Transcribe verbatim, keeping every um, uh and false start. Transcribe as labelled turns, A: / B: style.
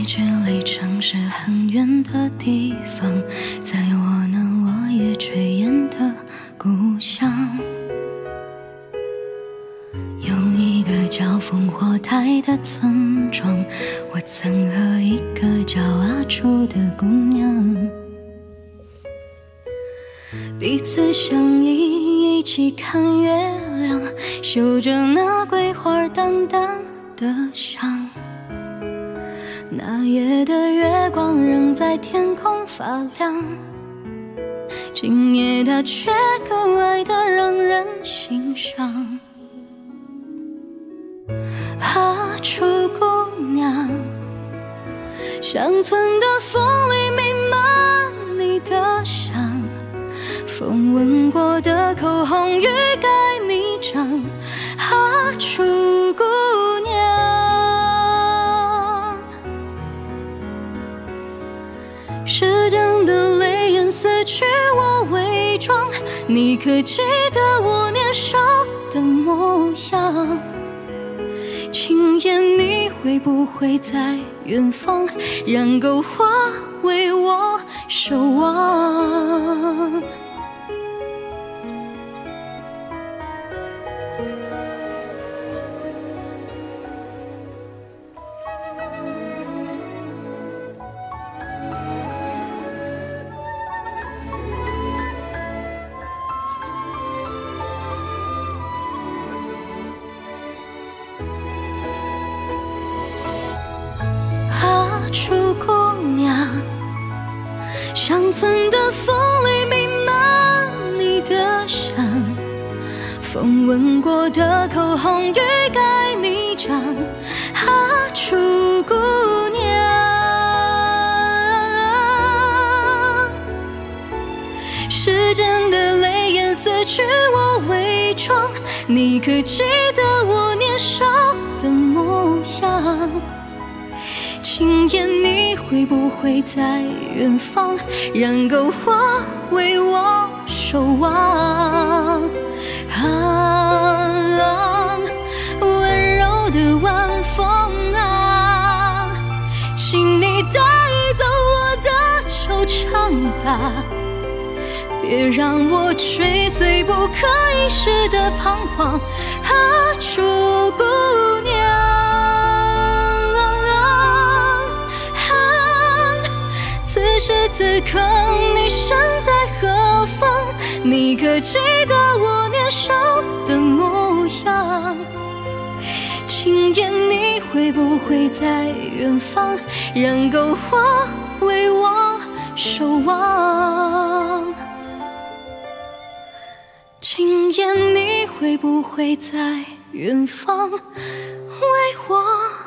A: 距离城市很远的地方，在我呢我也垂涎的故乡，有一个叫烽火台的村庄，我曾和一个叫阿楚的姑娘彼此相依，一起看月亮，嗅着那桂花淡淡的香。那夜的月光仍在天空发亮，今夜它却格外的让人心伤。啊，楚姑娘，乡村的风里弥漫你的香，风吻过的口红欲盖弥彰。啊，楚姑娘，时间的泪眼撕去我伪装，你可记得我年少的模样？今夜你会不会在远方，让篝火为我守望？楚姑娘，乡村的风里弥漫你的香，风吻过的口红欲盖弥彰。啊，楚姑娘，时间的泪眼撕去我伪装，你可记得我年少的模样？今夜你会不会在远方，让篝火为我守望？啊，温柔的晚风啊，请你带走我的惆怅吧，别让我追随不可一世的彷徨。啊，楚姑娘，此时此刻你身在何方？你可记得我年少的模样？今夜你会不会在远方，让篝火为我守望？今夜你会不会在远方为我